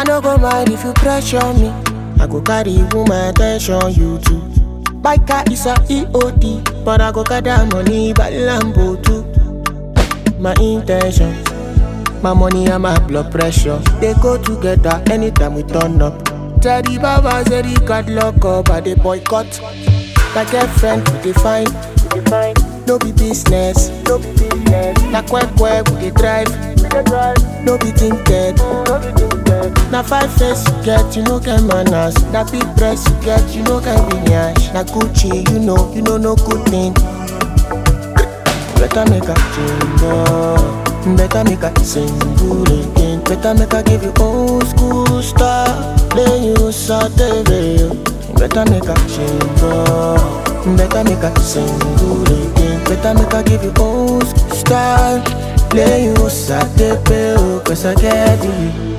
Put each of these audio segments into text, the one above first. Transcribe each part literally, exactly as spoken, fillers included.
no go mind if you pressure me. I go carry woman attention, you too. Biker is a E O D, but I go gather money by Lambo too. My intention, my money and my blood pressure, they go together anytime we turn up. Teddy Baba said he got locked up, but they boycott. My girlfriend we define, we define. No be business, no be business. Na quack quack we dey drive, we dey drive. No be tinted, no be tinted. Na five face you get, you no get manners. Na big dress you get, you no get lineage. Na Gucci, you know, you know no good thing. Better make a change, better make a single again. Better make a give you old school style, then you saute. Better make a change, better make a single again. Better make a give you old school style, then you saute. Cause I get you.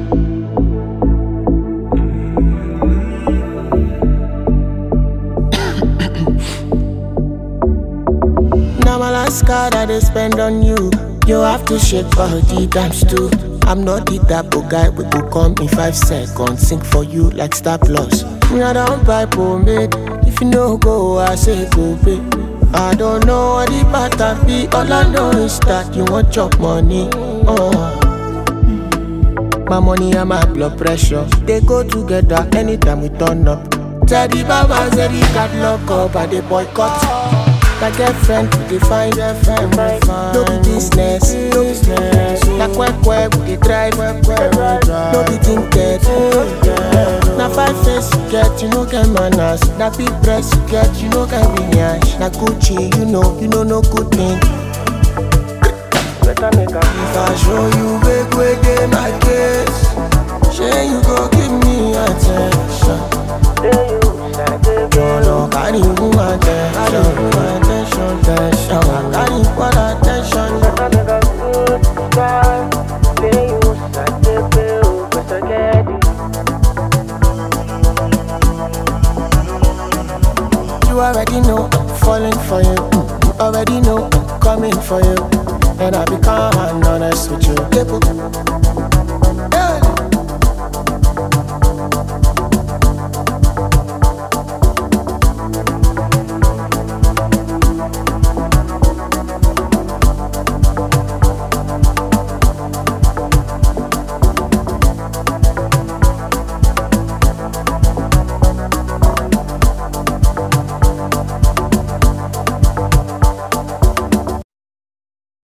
Now my last card that they spend on you, you have to shake body times two. I'm not the type of guy we go come in five seconds, sing for you like Star Plus. Me I don't buy pomade, if you no go I say go pay. I don't know what the pattern be, all I know is that you want chop money. Oh. My money and my blood pressure, they go together anytime we turn up. Teddy Baba said he got locked up and they boycott. My girlfriend we define, girlfriend we define. No be business, no business. Na quack quack we dey drive, no be tinted. Na five face you get, you no get manners. Na big dress you get, you no get lineage. Na Gucci, you know, you know no good thing. Better make a if I show you big way dey my case, shey you go give me attention. Yo no carry woman attention, attention, attention. I carry what I